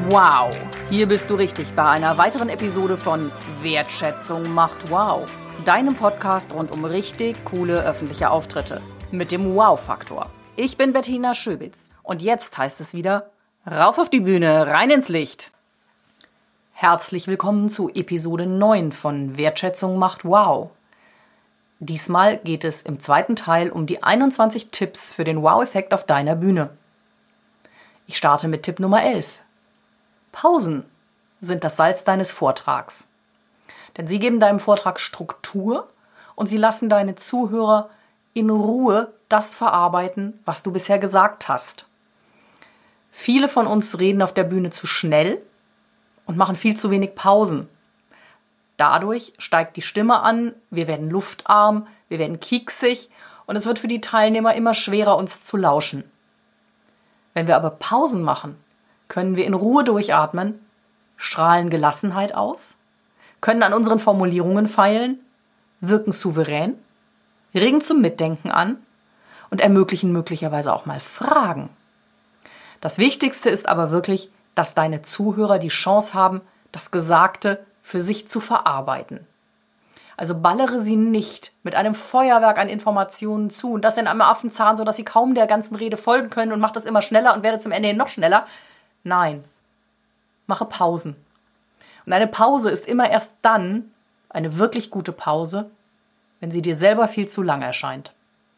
Wow, hier bist du richtig bei einer weiteren Episode von Wertschätzung macht Wow, deinem Podcast rund um richtig coole öffentliche Auftritte mit dem Wow-Faktor. Ich bin Bettina Schöbitz und jetzt heißt es wieder rauf auf die Bühne, rein ins Licht. Herzlich willkommen zu Episode 9 von Wertschätzung macht Wow. Diesmal geht es im zweiten Teil um die 21 Tipps für den Wow-Effekt auf deiner Bühne. Ich starte mit Tipp Nummer 11. Pausen sind das Salz deines Vortrags. Denn sie geben deinem Vortrag Struktur und sie lassen deine Zuhörer in Ruhe das verarbeiten, was du bisher gesagt hast. Viele von uns reden auf der Bühne zu schnell und machen viel zu wenig Pausen. Dadurch steigt die Stimme an, wir werden luftarm, wir werden kieksig und es wird für die Teilnehmer immer schwerer, uns zu lauschen. Wenn wir aber Pausen machen, können wir in Ruhe durchatmen, strahlen Gelassenheit aus, können an unseren Formulierungen feilen, wirken souverän, regen zum Mitdenken an und ermöglichen möglicherweise auch mal Fragen. Das Wichtigste ist aber wirklich, dass deine Zuhörer die Chance haben, das Gesagte für sich zu verarbeiten. Also ballere sie nicht mit einem Feuerwerk an Informationen zu und das in einem Affenzahn, sodass sie kaum der ganzen Rede folgen können und mach das immer schneller und werde zum Ende hin noch schneller. Nein, mache Pausen. Und eine Pause ist immer erst dann eine wirklich gute Pause, wenn sie dir selber viel zu lang erscheint.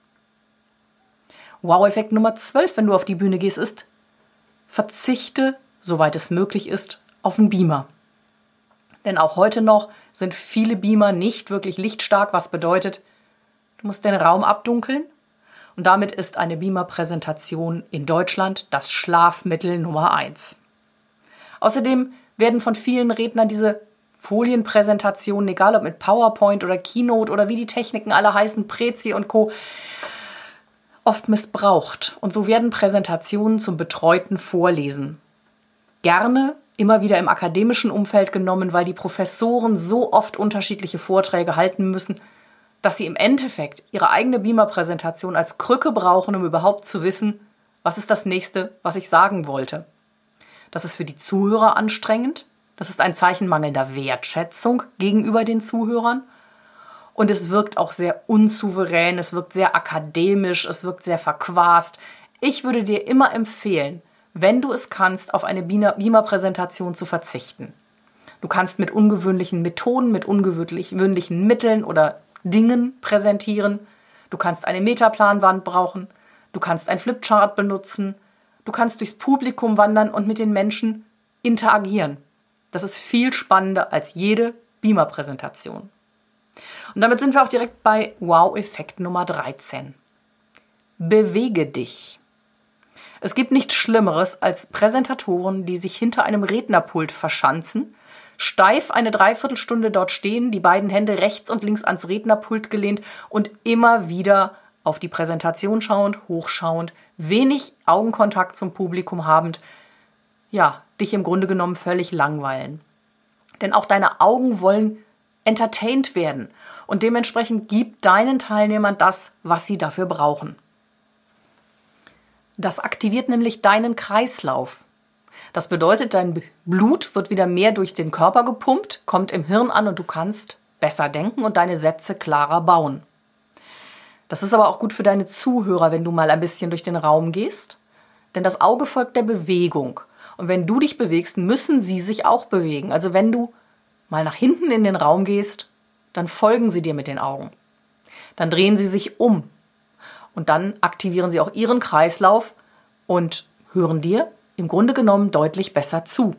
Wow-Effekt Nummer 12, wenn du auf die Bühne gehst, ist: Verzichte, soweit es möglich ist, auf einen Beamer. Denn auch heute noch sind viele Beamer nicht wirklich lichtstark, was bedeutet, du musst den Raum abdunkeln. Und damit ist eine Beamer-Präsentation in Deutschland das Schlafmittel Nummer 1. Außerdem werden von vielen Rednern diese Folienpräsentationen, egal ob mit PowerPoint oder Keynote oder wie die Techniken alle heißen, Prezi und Co., oft missbraucht. Und so werden Präsentationen zum betreuten Vorlesen gerne immer wieder im akademischen Umfeld genommen, weil die Professoren so oft unterschiedliche Vorträge halten müssen, dass sie im Endeffekt ihre eigene Beamer-Präsentation als Krücke brauchen, um überhaupt zu wissen, was ist das Nächste, was ich sagen wollte. Das ist für die Zuhörer anstrengend, das ist ein Zeichen mangelnder Wertschätzung gegenüber den Zuhörern und es wirkt auch sehr unsouverän, es wirkt sehr akademisch, es wirkt sehr verquast. Ich würde dir immer empfehlen, wenn du es kannst, auf eine Beamer-Präsentation zu verzichten. Du kannst mit ungewöhnlichen Methoden, mit ungewöhnlichen Mitteln oder Dingen präsentieren. Du kannst eine Metaplanwand brauchen. Du kannst ein Flipchart benutzen. Du kannst durchs Publikum wandern und mit den Menschen interagieren. Das ist viel spannender als jede Beamer-Präsentation. Und damit sind wir auch direkt bei Wow-Effekt Nummer 13. Bewege dich. Es gibt nichts Schlimmeres als Präsentatoren, die sich hinter einem Rednerpult verschanzen, steif eine Dreiviertelstunde dort stehen, die beiden Hände rechts und links ans Rednerpult gelehnt und immer wieder auf die Präsentation schauend, hochschauend, wenig Augenkontakt zum Publikum habend, ja, dich im Grunde genommen völlig langweilen. Denn auch deine Augen wollen entertained werden und dementsprechend gib deinen Teilnehmern das, was sie dafür brauchen. Das aktiviert nämlich deinen Kreislauf. Das bedeutet, dein Blut wird wieder mehr durch den Körper gepumpt, kommt im Hirn an und du kannst besser denken und deine Sätze klarer bauen. Das ist aber auch gut für deine Zuhörer, wenn du mal ein bisschen durch den Raum gehst, denn das Auge folgt der Bewegung. Und wenn du dich bewegst, müssen sie sich auch bewegen. Also wenn du mal nach hinten in den Raum gehst, dann folgen sie dir mit den Augen. Dann drehen sie sich um. Und dann aktivieren sie auch ihren Kreislauf und hören dir im Grunde genommen deutlich besser zu.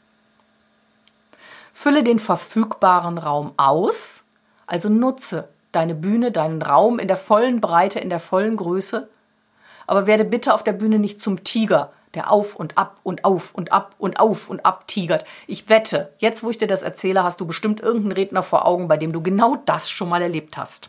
Fülle den verfügbaren Raum aus, also nutze deine Bühne, deinen Raum in der vollen Breite, in der vollen Größe, aber werde bitte auf der Bühne nicht zum Tiger, der auf und ab und auf und ab und auf und ab tigert. Ich wette, jetzt wo ich dir das erzähle, hast du bestimmt irgendeinen Redner vor Augen, bei dem du genau das schon mal erlebt hast.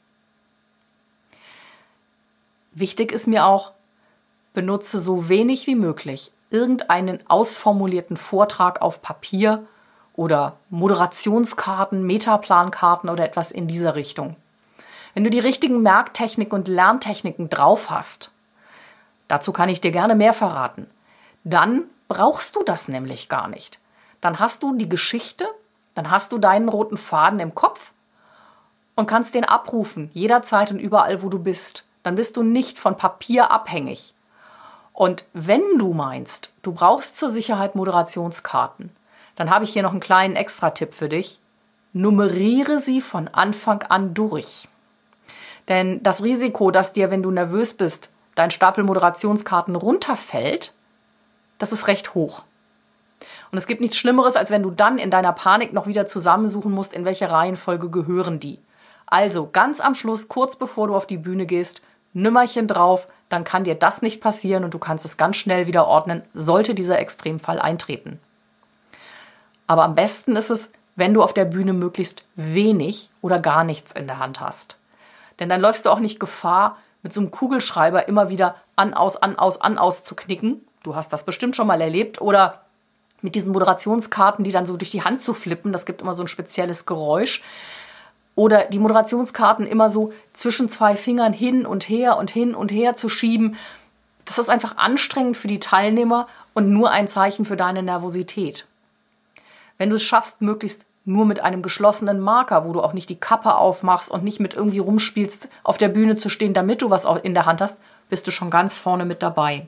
Wichtig ist mir auch, benutze so wenig wie möglich irgendeinen ausformulierten Vortrag auf Papier oder Moderationskarten, Metaplankarten oder etwas in dieser Richtung. Wenn du die richtigen Merktechniken und Lerntechniken drauf hast, dazu kann ich dir gerne mehr verraten, dann brauchst du das nämlich gar nicht. Dann hast du die Geschichte, dann hast du deinen roten Faden im Kopf und kannst den abrufen, jederzeit und überall, wo du bist. Dann bist du nicht von Papier abhängig. Und wenn du meinst, du brauchst zur Sicherheit Moderationskarten, dann habe ich hier noch einen kleinen Extra-Tipp für dich. Nummeriere sie von Anfang an durch. Denn das Risiko, dass dir, wenn du nervös bist, dein Stapel Moderationskarten runterfällt, das ist recht hoch. Und es gibt nichts Schlimmeres, als wenn du dann in deiner Panik noch wieder zusammensuchen musst, in welche Reihenfolge gehören die. Also ganz am Schluss, kurz bevor du auf die Bühne gehst, Nümmerchen drauf, dann kann dir das nicht passieren und du kannst es ganz schnell wieder ordnen, sollte dieser Extremfall eintreten. Aber am besten ist es, wenn du auf der Bühne möglichst wenig oder gar nichts in der Hand hast. Denn dann läufst du auch nicht Gefahr, mit so einem Kugelschreiber immer wieder an, aus zu knicken. Du hast das bestimmt schon mal erlebt. Oder mit diesen Moderationskarten, die dann so durch die Hand zu flippen. Das gibt immer so ein spezielles Geräusch. Oder die Moderationskarten immer so zwischen zwei Fingern hin und her zu schieben. Das ist einfach anstrengend für die Teilnehmer und nur ein Zeichen für deine Nervosität. Wenn du es schaffst, möglichst nur mit einem geschlossenen Marker, wo du auch nicht die Kappe aufmachst und nicht mit irgendwie rumspielst, auf der Bühne zu stehen, damit du was in der Hand hast, bist du schon ganz vorne mit dabei.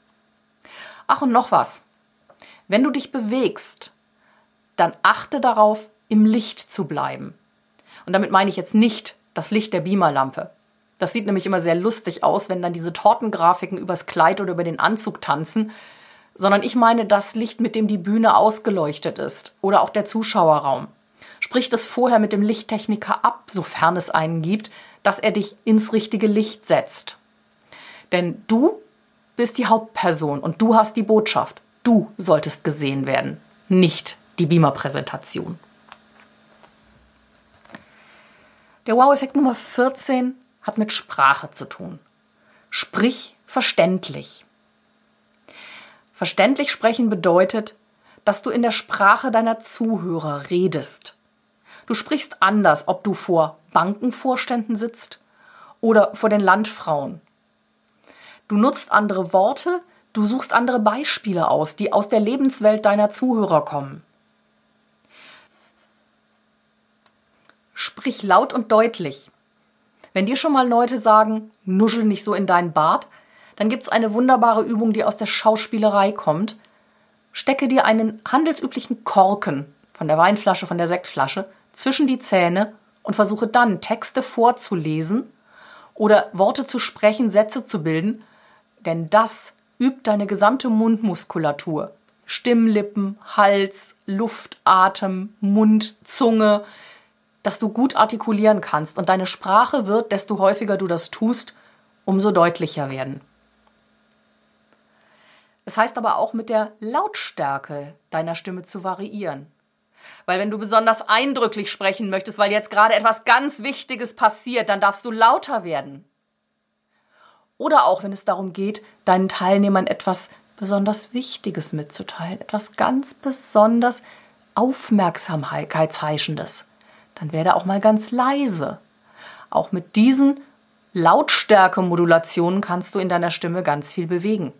Ach, und noch was. Wenn du dich bewegst, dann achte darauf, im Licht zu bleiben. Und damit meine ich jetzt nicht das Licht der Beamerlampe. Das sieht nämlich immer sehr lustig aus, wenn dann diese Tortengrafiken übers Kleid oder über den Anzug tanzen, sondern ich meine das Licht, mit dem die Bühne ausgeleuchtet ist oder auch der Zuschauerraum. Sprich das vorher mit dem Lichttechniker ab, sofern es einen gibt, dass er dich ins richtige Licht setzt. Denn du bist die Hauptperson und du hast die Botschaft. Du solltest gesehen werden, nicht die Beamer-Präsentation. Der Wow-Effekt Nummer 14 hat mit Sprache zu tun. Sprich verständlich. Verständlich sprechen bedeutet, dass du in der Sprache deiner Zuhörer redest. Du sprichst anders, ob du vor Bankenvorständen sitzt oder vor den Landfrauen. Du nutzt andere Worte, du suchst andere Beispiele aus, die aus der Lebenswelt deiner Zuhörer kommen. Sprich laut und deutlich. Wenn dir schon mal Leute sagen, nuschel nicht so in deinen Bart, dann gibt es eine wunderbare Übung, die aus der Schauspielerei kommt. Stecke dir einen handelsüblichen Korken von der Weinflasche, von der Sektflasche zwischen die Zähne und versuche dann Texte vorzulesen oder Worte zu sprechen, Sätze zu bilden, denn das übt deine gesamte Mundmuskulatur. Stimmlippen, Hals, Luft, Atem, Mund, Zunge, dass du gut artikulieren kannst und deine Sprache wird, desto häufiger du das tust, umso deutlicher werden. Es heißt aber auch, mit der Lautstärke deiner Stimme zu variieren. Weil wenn du besonders eindrücklich sprechen möchtest, weil jetzt gerade etwas ganz Wichtiges passiert, dann darfst du lauter werden. Oder auch, wenn es darum geht, deinen Teilnehmern etwas besonders Wichtiges mitzuteilen, etwas ganz besonders Aufmerksamkeitsheischendes, dann werde auch mal ganz leise. Auch mit diesen Lautstärke-Modulationen kannst du in deiner Stimme ganz viel bewegen.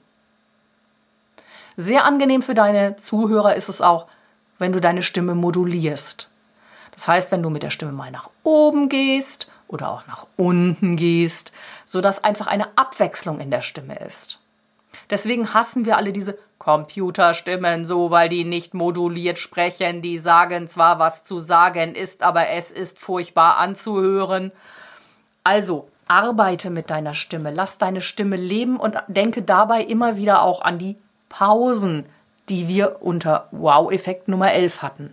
Sehr angenehm für deine Zuhörer ist es auch, wenn du deine Stimme modulierst. Das heißt, wenn du mit der Stimme mal nach oben gehst oder auch nach unten gehst, sodass einfach eine Abwechslung in der Stimme ist. Deswegen hassen wir alle diese Computerstimmen so, weil die nicht moduliert sprechen. Die sagen zwar, was zu sagen ist, aber es ist furchtbar anzuhören. Also, arbeite mit deiner Stimme, lass deine Stimme leben und denke dabei immer wieder auch an die Pausen, die wir unter Wow-Effekt Nummer 11 hatten.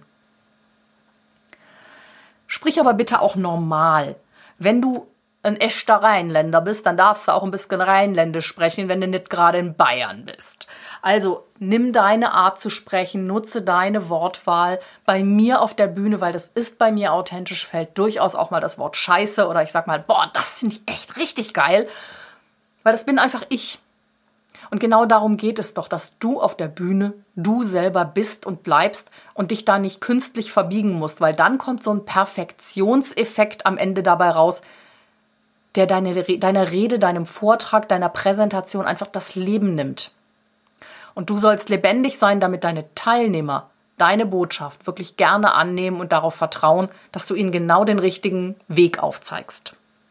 Sprich aber bitte auch normal. Wenn du ein echter Rheinländer bist, dann darfst du auch ein bisschen Rheinländisch sprechen, wenn du nicht gerade in Bayern bist. Also nimm deine Art zu sprechen, nutze deine Wortwahl. Bei mir auf der Bühne, weil das ist bei mir authentisch, fällt durchaus auch mal das Wort Scheiße oder ich sag mal, boah, das finde ich echt richtig geil, weil das bin einfach ich. Und genau darum geht es doch, dass du auf der Bühne du selber bist und bleibst und dich da nicht künstlich verbiegen musst, weil dann kommt so ein Perfektionseffekt am Ende dabei raus, der deiner Rede, deinem Vortrag, deiner Präsentation einfach das Leben nimmt. Und du sollst lebendig sein, damit deine Teilnehmer deine Botschaft wirklich gerne annehmen und darauf vertrauen, dass du ihnen genau den richtigen Weg aufzeigst.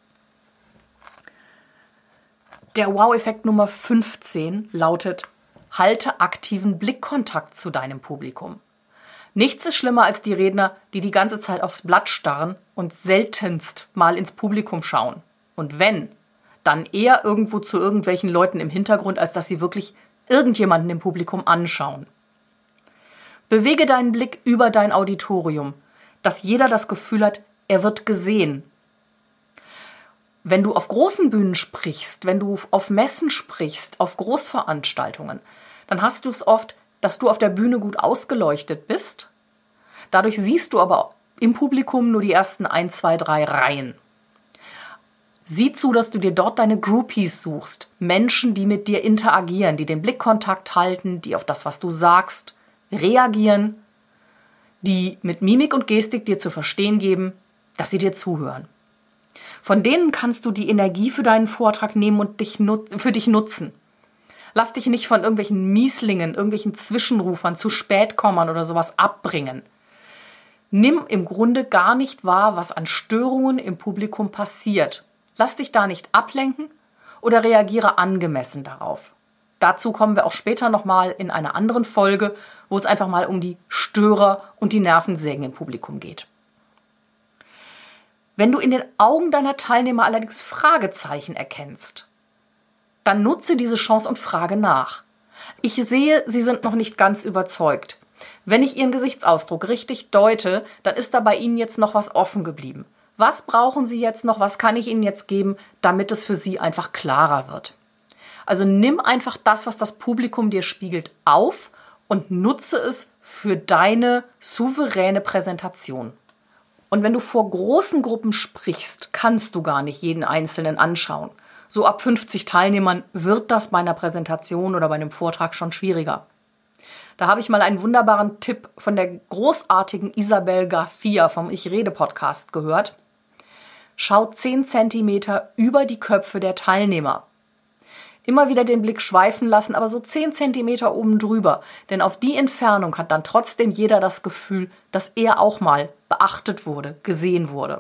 Der Wow-Effekt Nummer 15 lautet: Halte aktiven Blickkontakt zu deinem Publikum. Nichts ist schlimmer als die Redner, die die ganze Zeit aufs Blatt starren und seltenst mal ins Publikum schauen. Und wenn, dann eher irgendwo zu irgendwelchen Leuten im Hintergrund, als dass sie wirklich irgendjemanden im Publikum anschauen. Bewege deinen Blick über dein Auditorium, dass jeder das Gefühl hat, er wird gesehen. Wenn du auf großen Bühnen sprichst, wenn du auf Messen sprichst, auf Großveranstaltungen, dann hast du es oft, dass du auf der Bühne gut ausgeleuchtet bist. Dadurch siehst du aber im Publikum nur die ersten 1, 2, 3 Reihen. Sieh zu, dass du dir dort deine Groupies suchst. Menschen, die mit dir interagieren, die den Blickkontakt halten, die auf das, was du sagst, reagieren, die mit Mimik und Gestik dir zu verstehen geben, dass sie dir zuhören. Von denen kannst du die Energie für deinen Vortrag nehmen und für dich nutzen. Lass dich nicht von irgendwelchen Mieslingen, irgendwelchen Zwischenrufern, zu Spätkommern oder sowas abbringen. Nimm im Grunde gar nicht wahr, was an Störungen im Publikum passiert. Lass dich da nicht ablenken oder reagiere angemessen darauf. Dazu kommen wir auch später nochmal in einer anderen Folge, wo es einfach mal um die Störer und die Nervensägen im Publikum geht. Wenn du in den Augen deiner Teilnehmer allerdings Fragezeichen erkennst, dann nutze diese Chance und frage nach. Ich sehe, sie sind noch nicht ganz überzeugt. Wenn ich ihren Gesichtsausdruck richtig deute, dann ist da bei ihnen jetzt noch was offen geblieben. Was brauchen sie jetzt noch? Was kann ich ihnen jetzt geben, damit es für sie einfach klarer wird? Also nimm einfach das, was das Publikum dir spiegelt, auf und nutze es für deine souveräne Präsentation. Und wenn du vor großen Gruppen sprichst, kannst du gar nicht jeden Einzelnen anschauen. So ab 50 Teilnehmern wird das bei einer Präsentation oder bei einem Vortrag schon schwieriger. Da habe ich mal einen wunderbaren Tipp von der großartigen Isabel Garcia vom Ich Rede Podcast gehört. Schau 10 Zentimeter über die Köpfe der Teilnehmer. Immer wieder den Blick schweifen lassen, aber so 10 Zentimeter oben drüber. Denn auf die Entfernung hat dann trotzdem jeder das Gefühl, dass er auch mal beachtet wurde, gesehen wurde.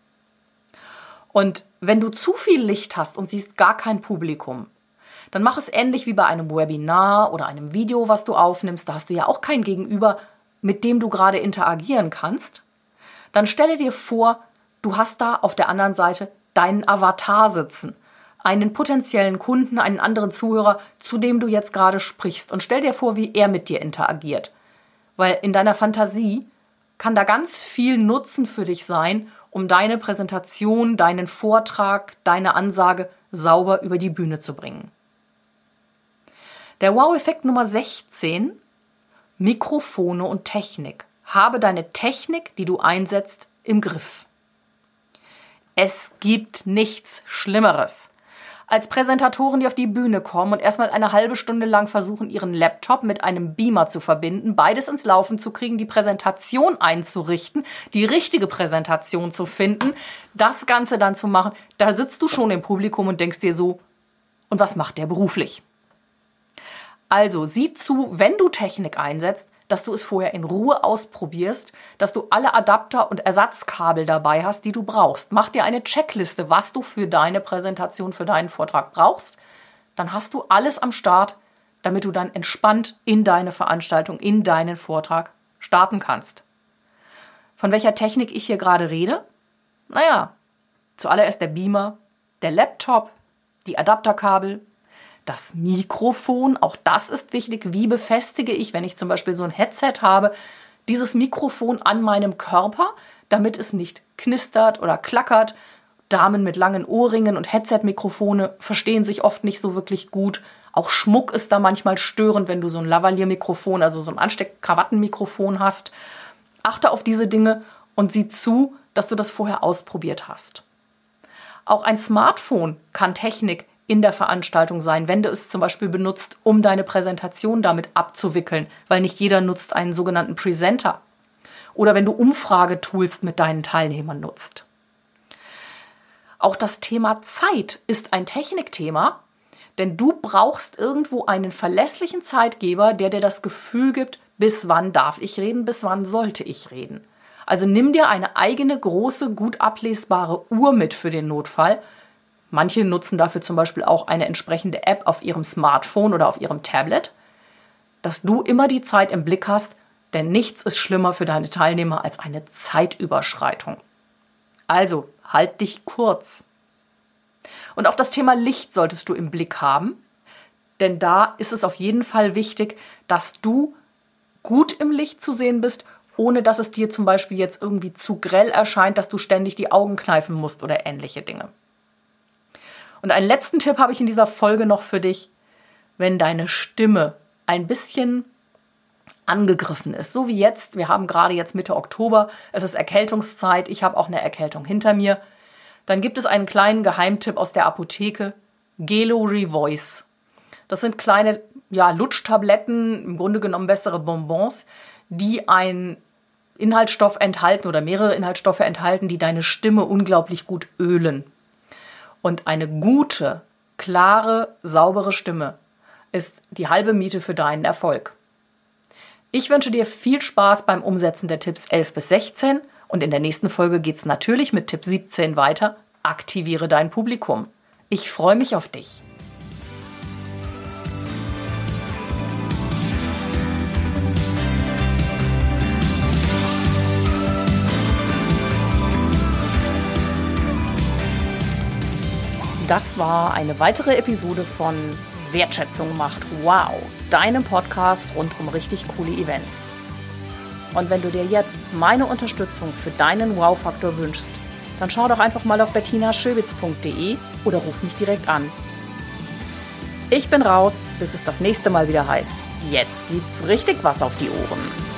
Und wenn du zu viel Licht hast und siehst gar kein Publikum, dann mach es ähnlich wie bei einem Webinar oder einem Video, was du aufnimmst. Da hast du ja auch kein Gegenüber, mit dem du gerade interagieren kannst. Dann stelle dir vor, du hast da auf der anderen Seite deinen Avatar sitzen. Einen potenziellen Kunden, einen anderen Zuhörer, zu dem du jetzt gerade sprichst. Und stell dir vor, wie er mit dir interagiert. Weil in deiner Fantasie kann da ganz viel Nutzen für dich sein, um deine Präsentation, deinen Vortrag, deine Ansage sauber über die Bühne zu bringen. Der Wow-Effekt Nummer 16, Mikrofone und Technik. Habe deine Technik, die du einsetzt, im Griff. Es gibt nichts Schlimmeres als Präsentatoren, die auf die Bühne kommen und erstmal eine halbe Stunde lang versuchen, ihren Laptop mit einem Beamer zu verbinden, beides ins Laufen zu kriegen, die Präsentation einzurichten, die richtige Präsentation zu finden, das Ganze dann zu machen. Da sitzt du schon im Publikum und denkst dir so, und was macht der beruflich? Also sieh zu, wenn du Technik einsetzt, dass du es vorher in Ruhe ausprobierst, dass du alle Adapter und Ersatzkabel dabei hast, die du brauchst. Mach dir eine Checkliste, was du für deine Präsentation, für deinen Vortrag brauchst. Dann hast du alles am Start, damit du dann entspannt in deine Veranstaltung, in deinen Vortrag starten kannst. Von welcher Technik ich hier gerade rede? Naja, zuallererst der Beamer, der Laptop, die Adapterkabel, das Mikrofon, auch das ist wichtig. Wie befestige ich, wenn ich zum Beispiel so ein Headset habe, dieses Mikrofon an meinem Körper, damit es nicht knistert oder klackert. Damen mit langen Ohrringen und Headset-Mikrofone verstehen sich oft nicht so wirklich gut. Auch Schmuck ist da manchmal störend, wenn du so ein Lavalier-Mikrofon, also so ein Ansteck-Krawattenmikrofon hast. Achte auf diese Dinge und sieh zu, dass du das vorher ausprobiert hast. Auch ein Smartphone kann Technik in der Veranstaltung sein, wenn du es zum Beispiel benutzt, um deine Präsentation damit abzuwickeln, weil nicht jeder nutzt einen sogenannten Presenter. Oder wenn du Umfragetools mit deinen Teilnehmern nutzt. Auch das Thema Zeit ist ein Technikthema, Denn du brauchst irgendwo einen verlässlichen Zeitgeber, der dir das Gefühl gibt, bis wann darf ich reden, bis wann sollte ich reden. Also nimm dir eine eigene, große, gut ablesbare Uhr mit für den Notfall. Manche nutzen dafür zum Beispiel auch eine entsprechende App auf ihrem Smartphone oder auf ihrem Tablet, dass du immer die Zeit im Blick hast, denn nichts ist schlimmer für deine Teilnehmer als eine Zeitüberschreitung. Also, halt dich kurz. Und auch das Thema Licht solltest du im Blick haben, denn da ist es auf jeden Fall wichtig, dass du gut im Licht zu sehen bist, ohne dass es dir zum Beispiel jetzt irgendwie zu grell erscheint, dass du ständig die Augen kneifen musst oder ähnliche Dinge. Und einen letzten Tipp habe ich in dieser Folge noch für dich. Wenn deine Stimme ein bisschen angegriffen ist, so wie jetzt, wir haben gerade jetzt Mitte Oktober, es ist Erkältungszeit, ich habe auch eine Erkältung hinter mir, dann gibt es einen kleinen Geheimtipp aus der Apotheke, Gelo Revoice. Das sind kleine Lutschtabletten, im Grunde genommen bessere Bonbons, die einen Inhaltsstoff enthalten oder mehrere Inhaltsstoffe enthalten, die deine Stimme unglaublich gut ölen. Und eine gute, klare, saubere Stimme ist die halbe Miete für deinen Erfolg. Ich wünsche dir viel Spaß beim Umsetzen der Tipps 11 bis 16 und in der nächsten Folge geht es natürlich mit Tipp 17 weiter. Aktiviere dein Publikum. Ich freue mich auf dich. Das war eine weitere Episode von Wertschätzung macht wow, deinem Podcast rund um richtig coole Events. Und wenn du dir jetzt meine Unterstützung für deinen Wow-Faktor wünschst, dann schau doch einfach mal auf bettinaschöwitz.de oder ruf mich direkt an. Ich bin raus, bis es das nächste Mal wieder heißt, jetzt gibt's richtig was auf die Ohren.